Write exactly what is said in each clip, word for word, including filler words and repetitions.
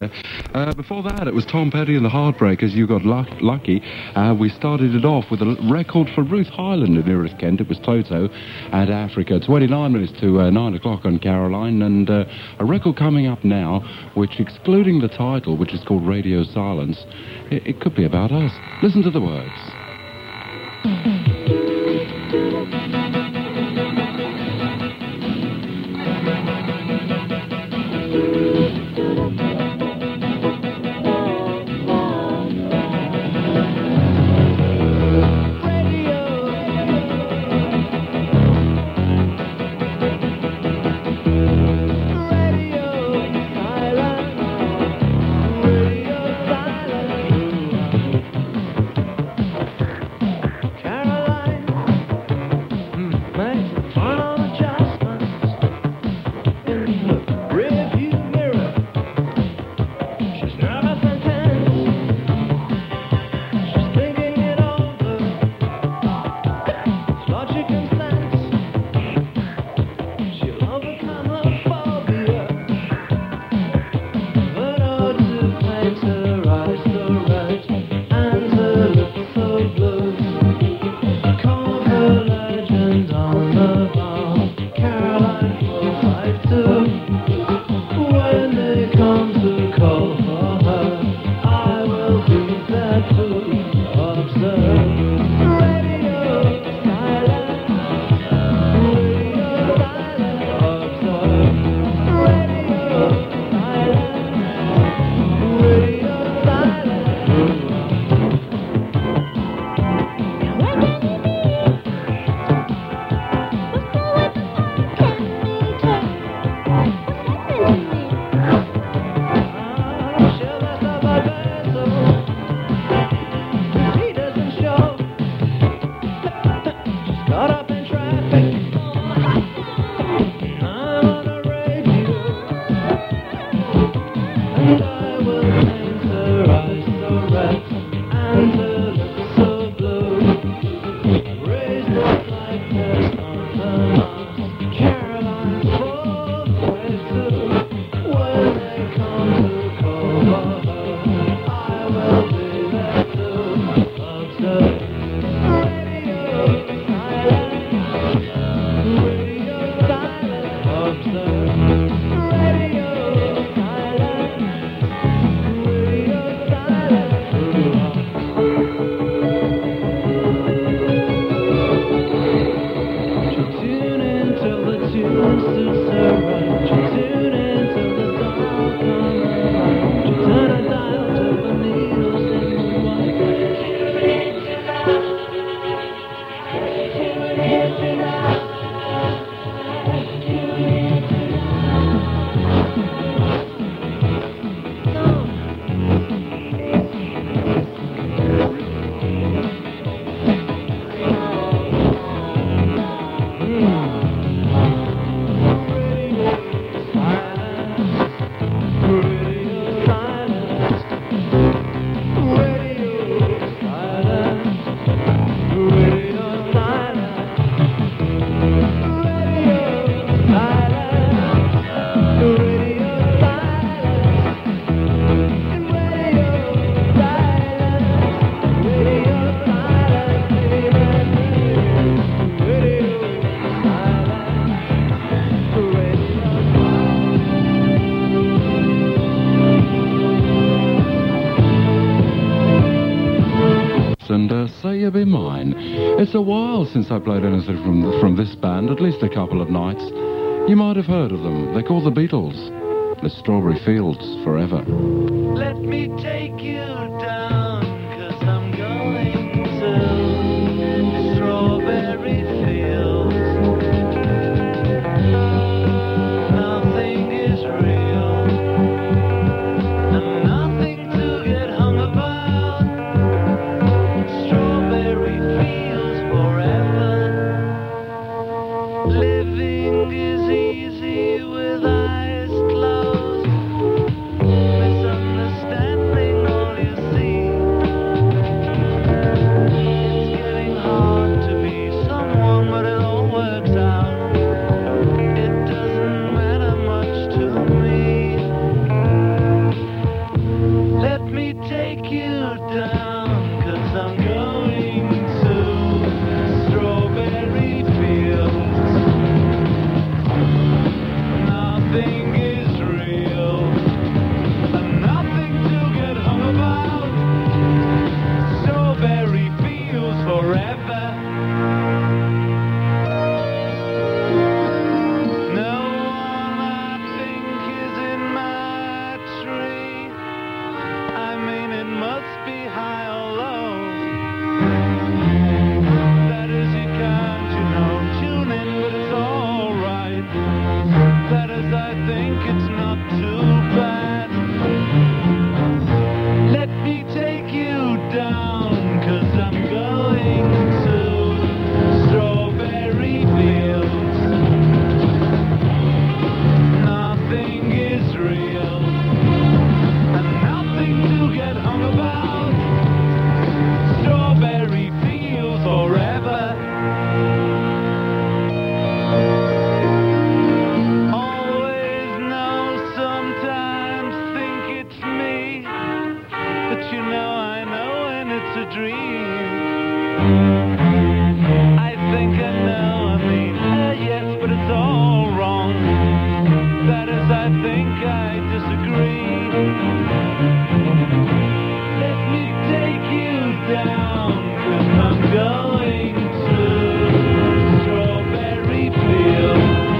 Uh, before that, it was Tom Petty and the Heartbreakers, You Got luck- Lucky. Uh, we started it off with a record for Ruth Highland in Erith, Kent. It was Toto and Africa. twenty-nine minutes to uh, nine o'clock on Caroline. And uh, a record coming up now, which, excluding the title, which is called Radio Silence, it, it could be about us. Listen to the words. And uh, Say You Be Mine. It's a while since I played anything from, from this band, at least a couple of nights. You might have heard of them. They're called the Beatles. The Strawberry Fields Forever. Let me take you down, 'cause I'm going to Strawberry Fields. Nothing is real, and nothing to get hung about. Strawberry Fields forever. Living is easy with eyes closed. Misunderstanding all you see. But you know I know when it's a dream. I think I know, I mean, uh, yes, but it's all wrong. That is, I think I disagree. Let me take you down, 'cause I'm going to strawberry fields.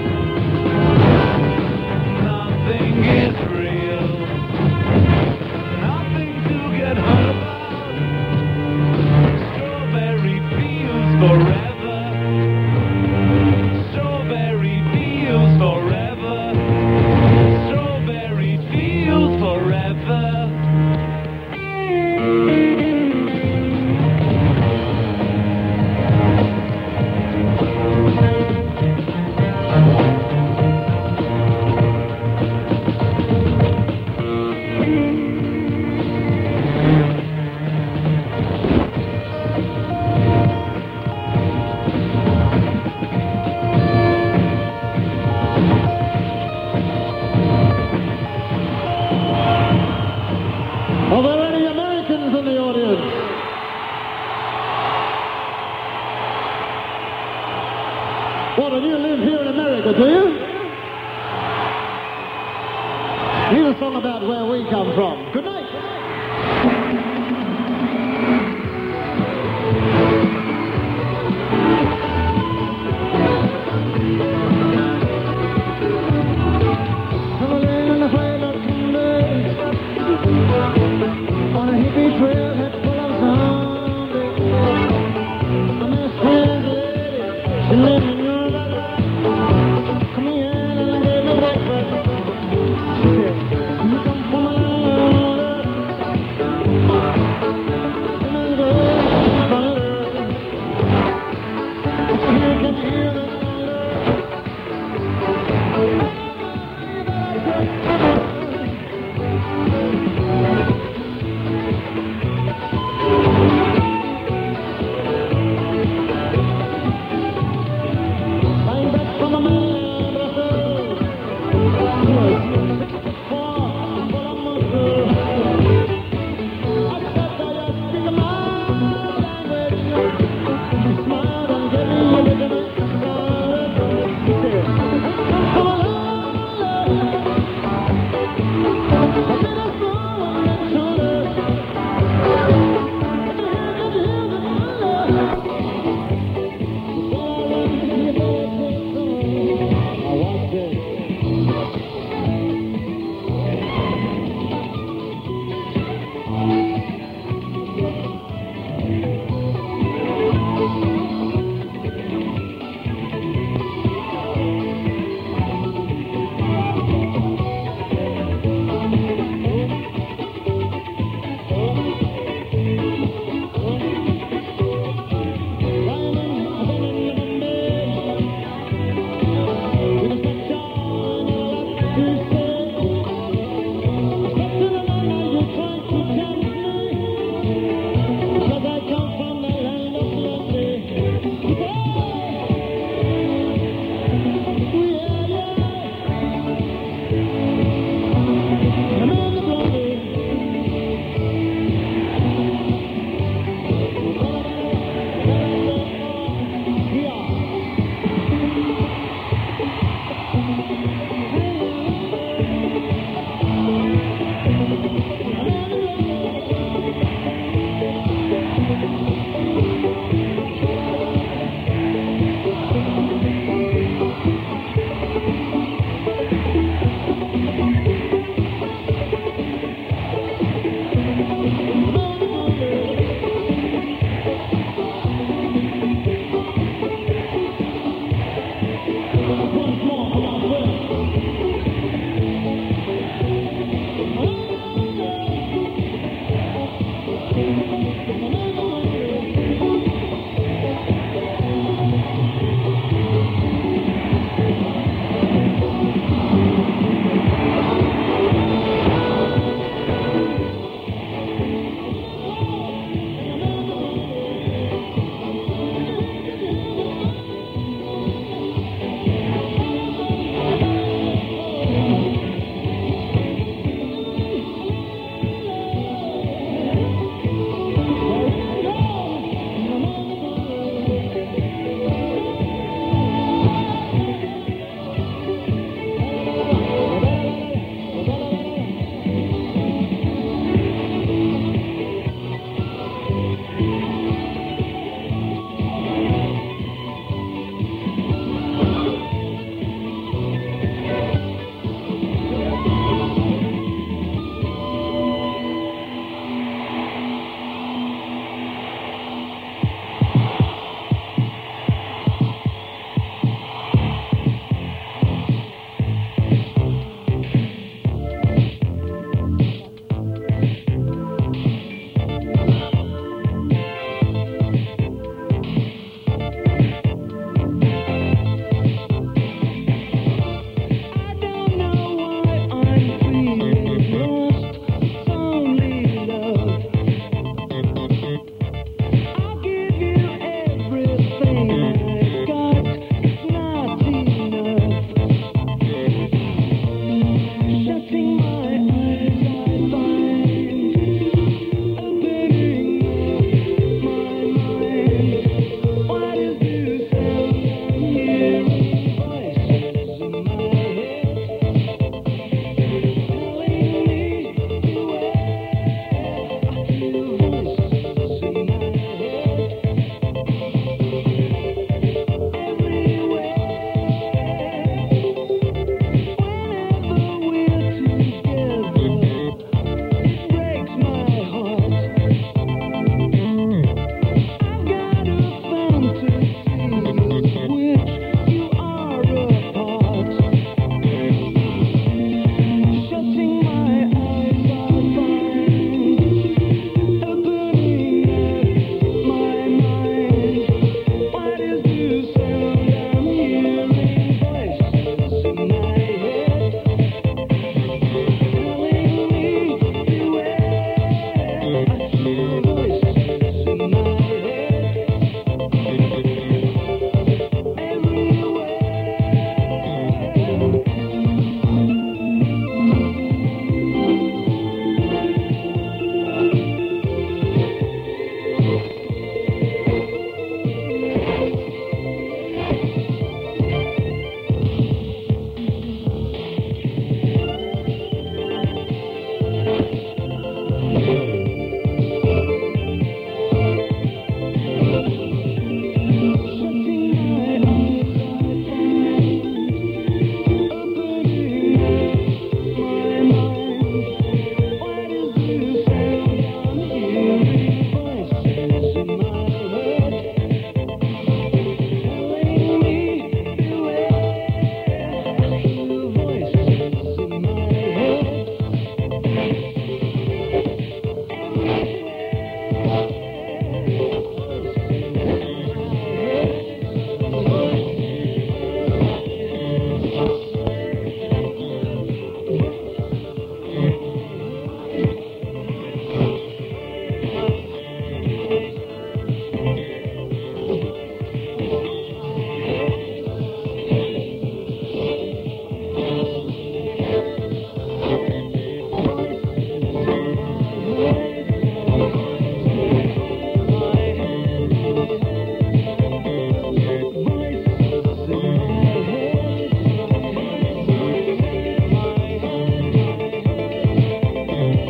Nothing is real, nothing to get hurt about. Strawberry fields forever. Strawberry fields forever. Strawberry fields forever. Are there any Americans in the audience? What, do you live here in America, do you? Here's a song about where we come from. Good night. On a hippie trailhead full of zombies, I met Spanish lady, she lived in your body. Come here and gave me breakfast. She said, you come from a land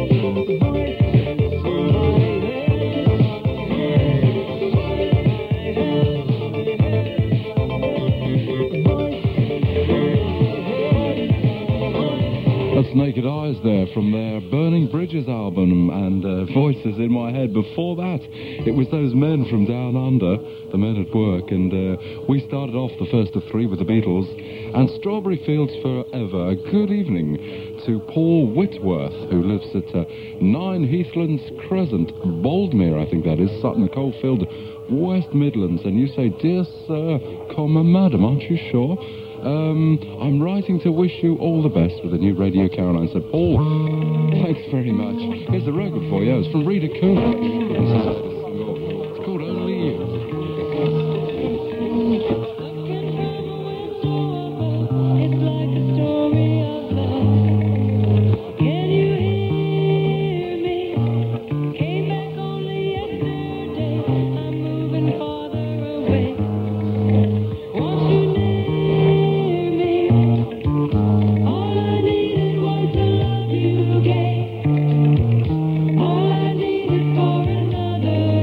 That's Naked Eyes there from their Burning Bridges album, and uh, Voices in My Head. Before that, it was those men from Down Under, the men at work, and uh, we started off the first of three with the Beatles and Strawberry Fields Forever. A good evening to Paul Whitworth, who lives at uh, nine Heathlands Crescent, Boldmere, I think that is, Sutton Coldfield, West Midlands. And you say, dear sir, comma madam, aren't you sure? Um, I'm writing to wish you all the best with the new Radio Caroline. So, Paul, thanks very much. Here's the record for you. It's from Rita Coolidge. It's called Only You. All I needed for another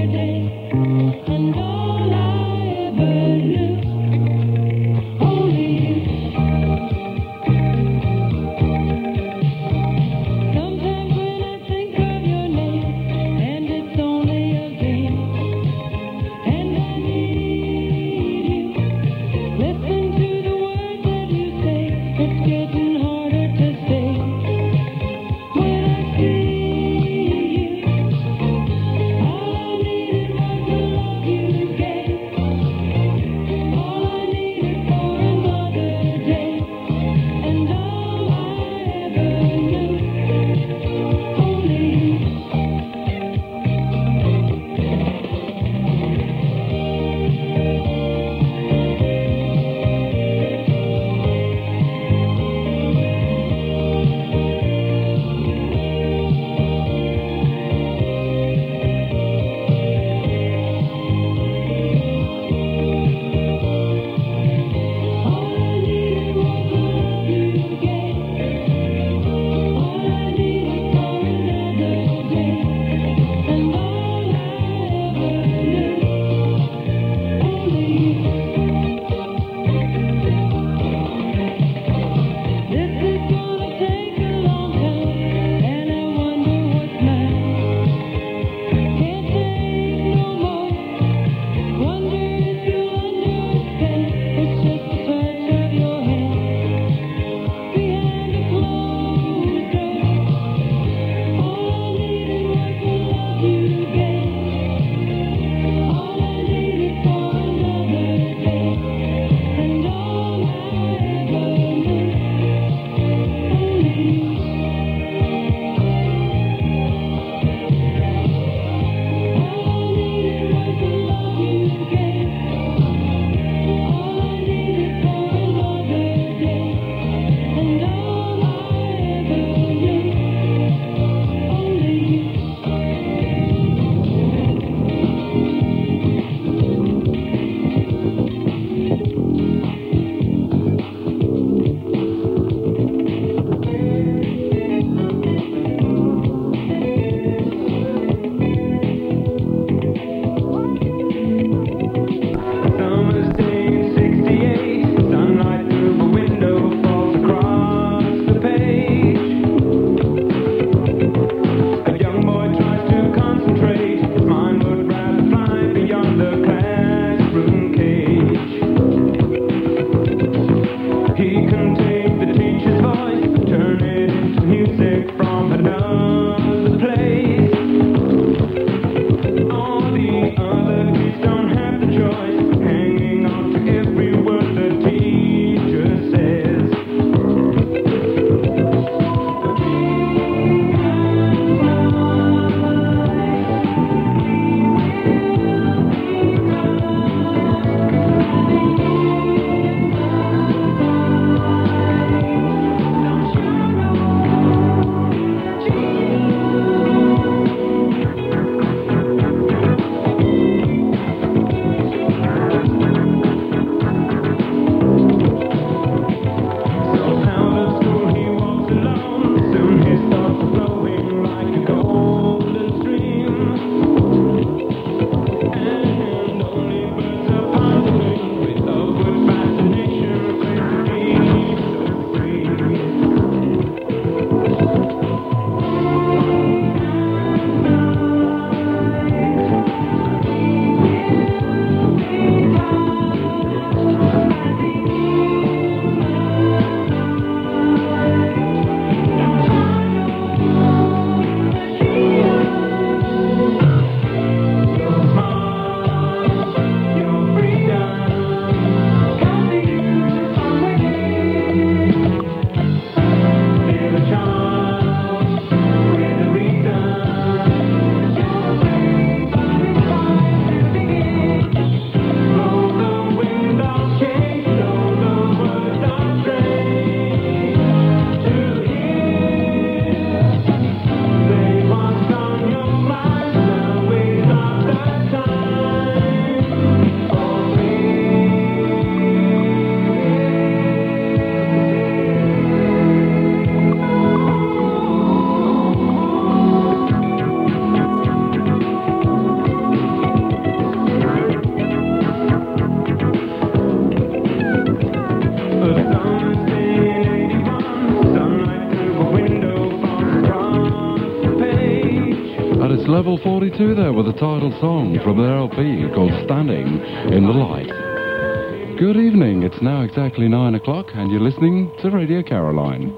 But it's level forty-two there with the title song from their L P called Standing in the Light. Good evening, it's now exactly nine o'clock and you're listening to Radio Caroline.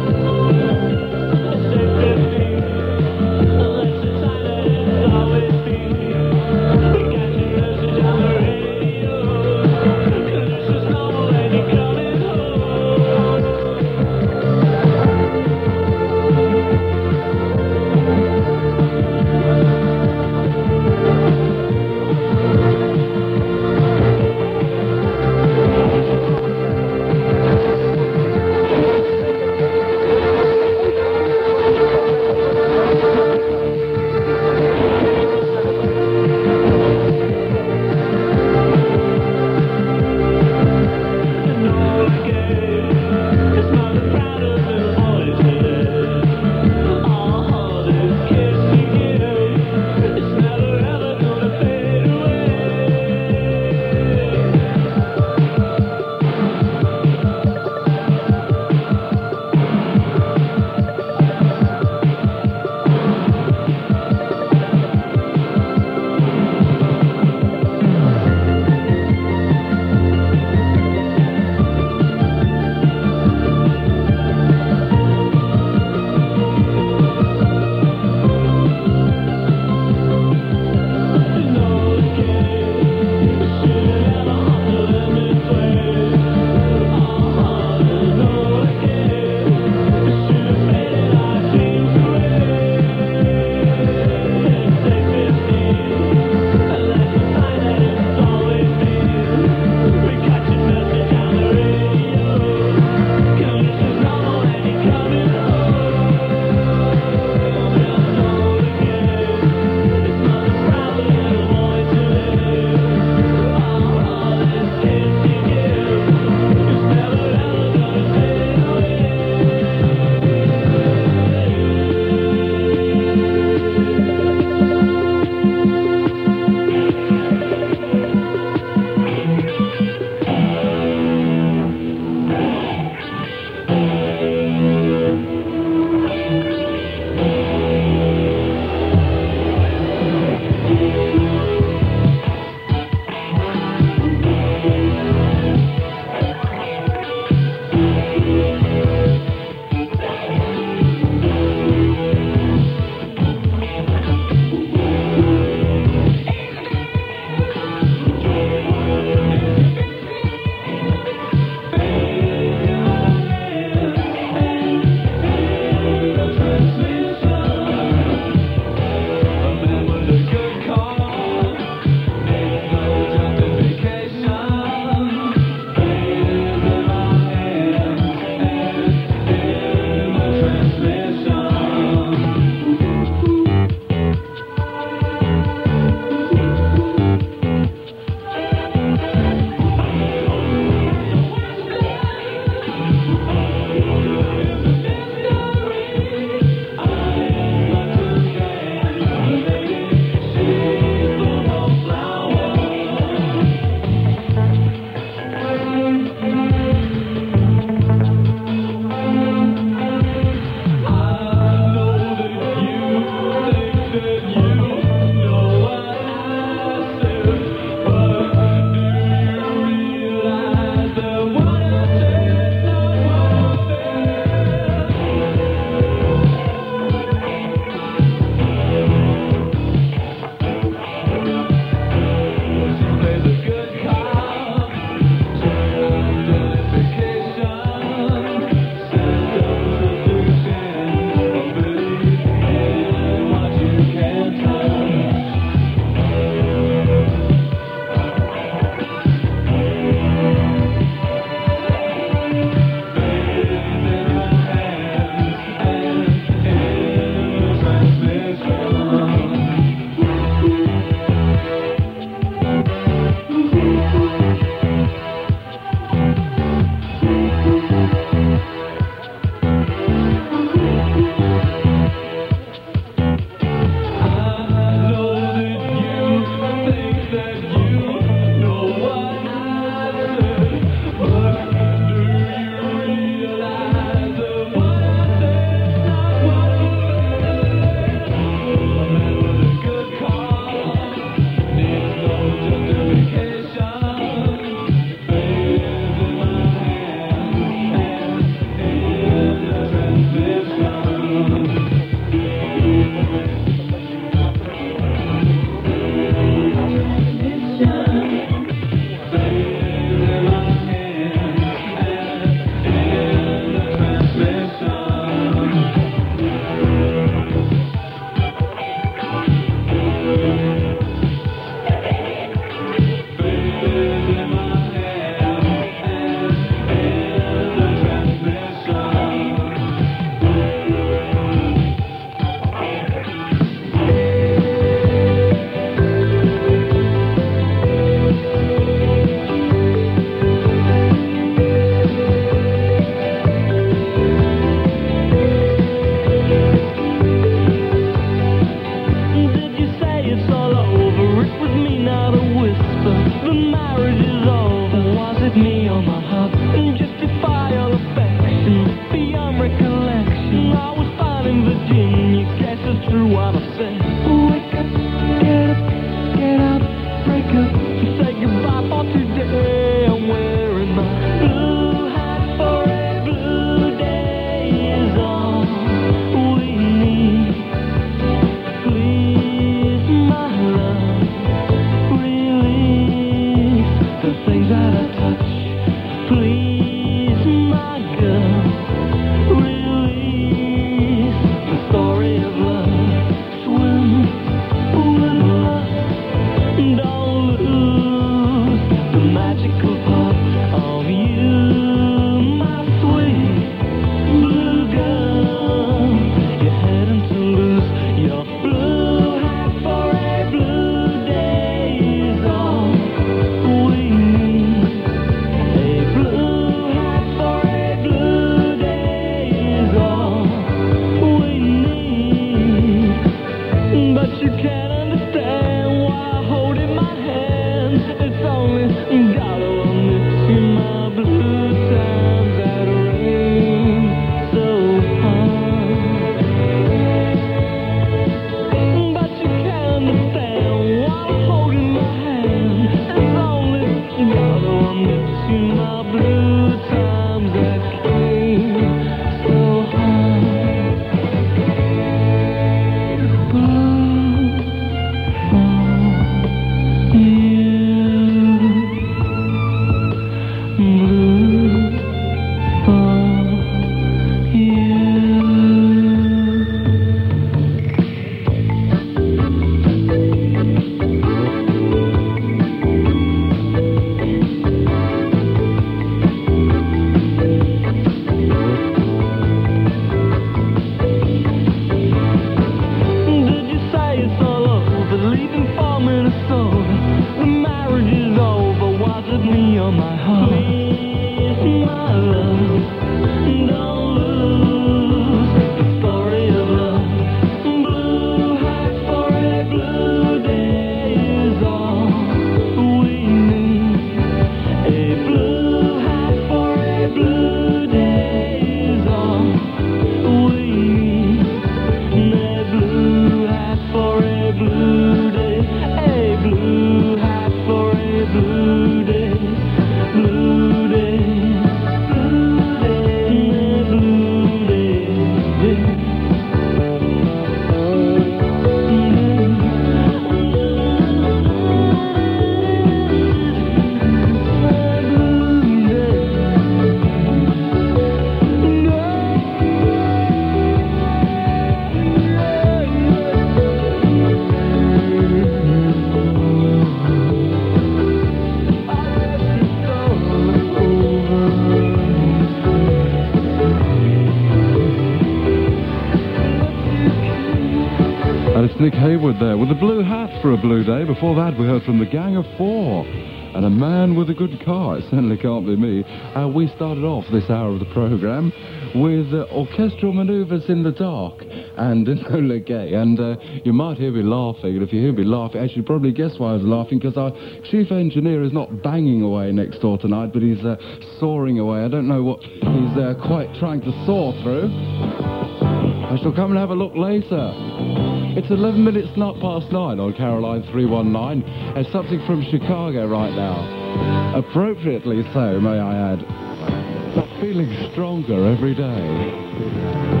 Nick Haywood there with the blue hat for a blue day. Before that, we heard from the Gang of Four and A Man with a Good Car. It certainly can't be me. Uh, we started off this hour of the programme with uh, Orchestral Manoeuvres in the Dark and Enola Gay. And uh, you might hear me laughing, and if you hear me laughing, actually probably guess why I was laughing, because our chief engineer is not banging away next door tonight, but he's uh, soaring away. I don't know what he's uh, quite trying to soar through. I shall come and have a look later. It's eleven minutes not past nine on Caroline three one nine. And something from Chicago right now. Appropriately so, may I add. But feeling stronger every day.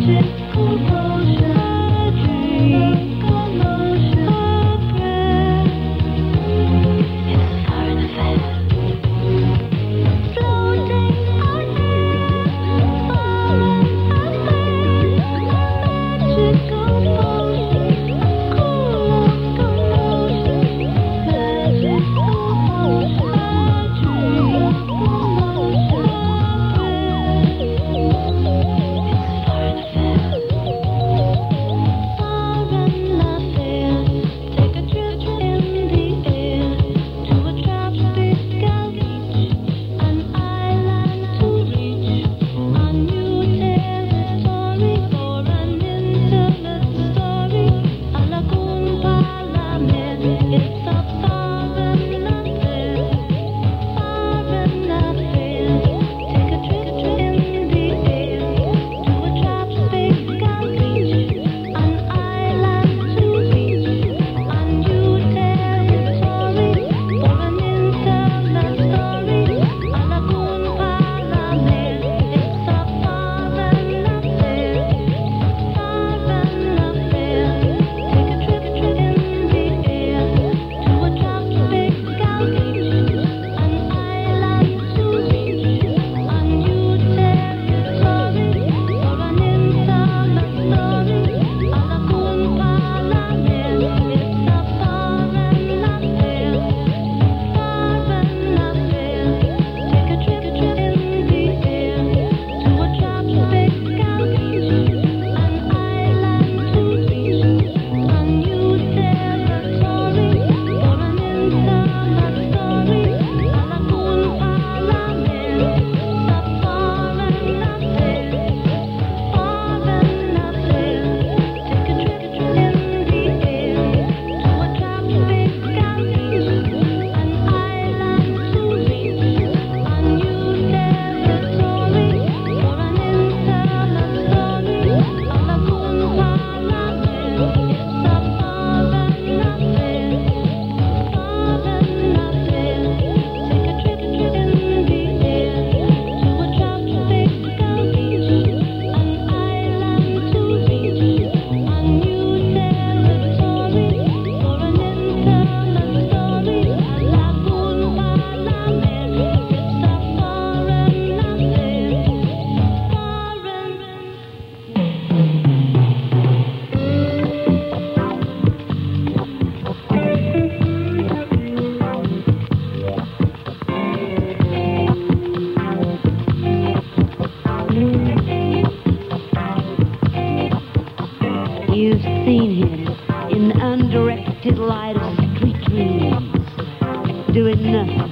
doing nothing.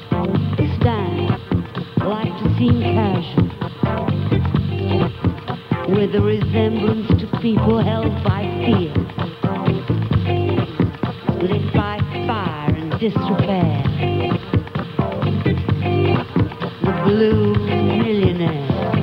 Stand, like to seem casual, with a resemblance to people held by fear, lit by fire and disrepair. The blue millionaire.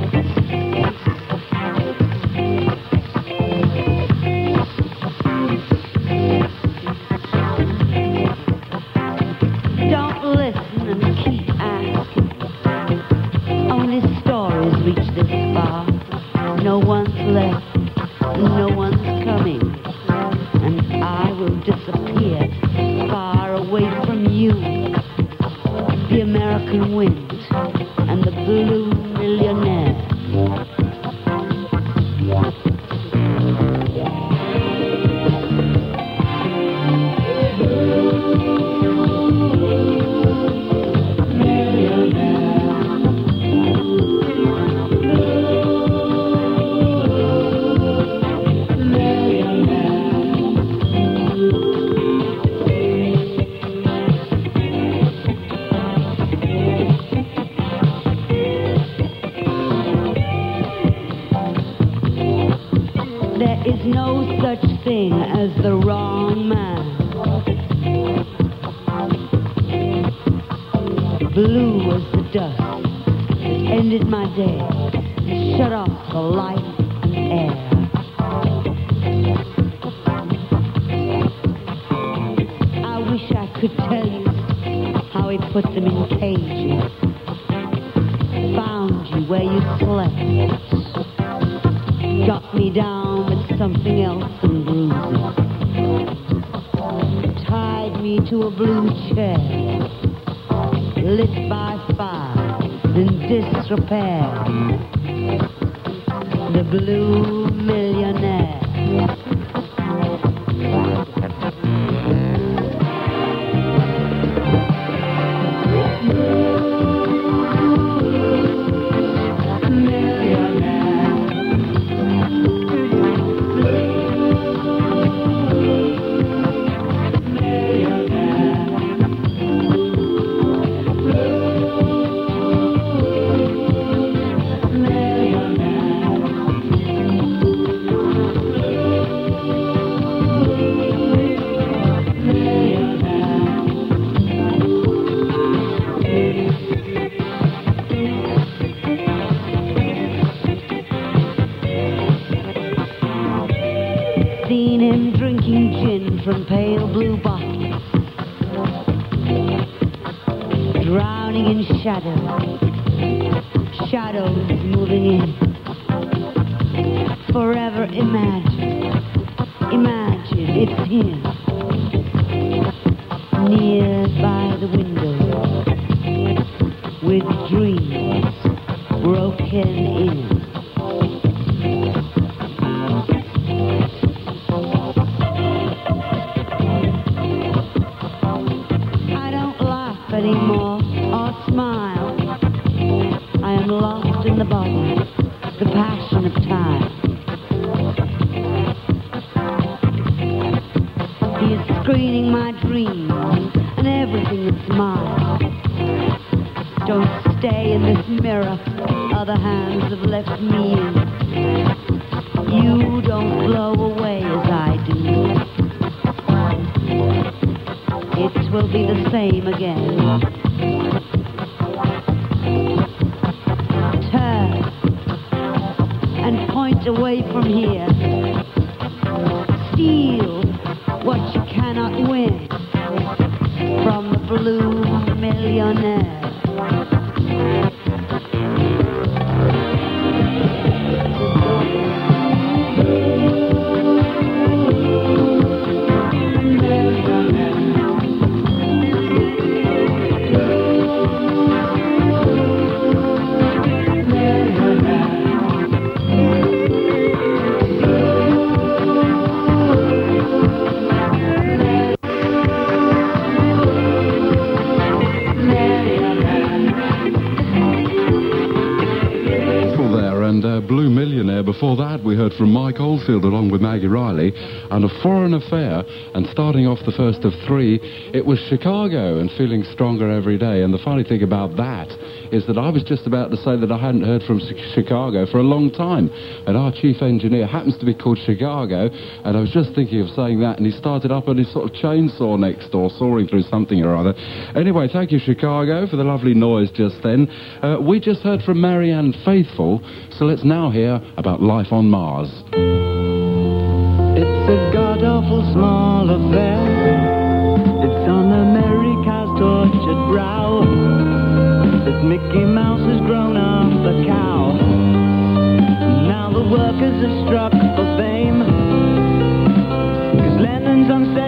No one's left, no one's coming, and I will disappear far away from you. The American wind and the blue millionaire. There is no such thing as the wrong man. Blue was the dust that ended my day, shut off the light and air. I wish I could tell you how he put them in cages, found you where you slept, got down with something else and bruises. Tied me to a blue chair, lit by fire in disrepair. The blue millionaire. Seen him drinking gin from pale blue bottles, drowning in shadows, shadows moving in. Forever imagine, imagine it's him, near by the window, with dreams broken in. Anymore or smile. I am lost in the bubble, the passion of time. He is screening my dreams and everything that's mine. Don't stay in this mirror, other hands have left me in. You don't blow away as I do. It will be the same again. Turn and point away from here. Steal what you cannot win from the blue millionaire. Blue Millionaire. Before that, we heard from Mike Oldfield along with Maggie Riley, and A Foreign Affair. And starting off the first of three, it was Chicago and Feeling Stronger Every Day. And the funny thing about that is that I was just about to say that I hadn't heard from Chicago for a long time. And our chief engineer happens to be called Chicago, and I was just thinking of saying that, and he started up on his sort of chainsaw next door, sawing through something or other. Anyway, thank you, Chicago, for the lovely noise just then. Uh, we just heard from Marianne Faithfull, so let's now hear about life on Mars. It's a god-awful small affair. It's on America's tortured brow that Mickey Mouse has grown up a cow. Now the workers are struck for fame, 'cause Lennon's on set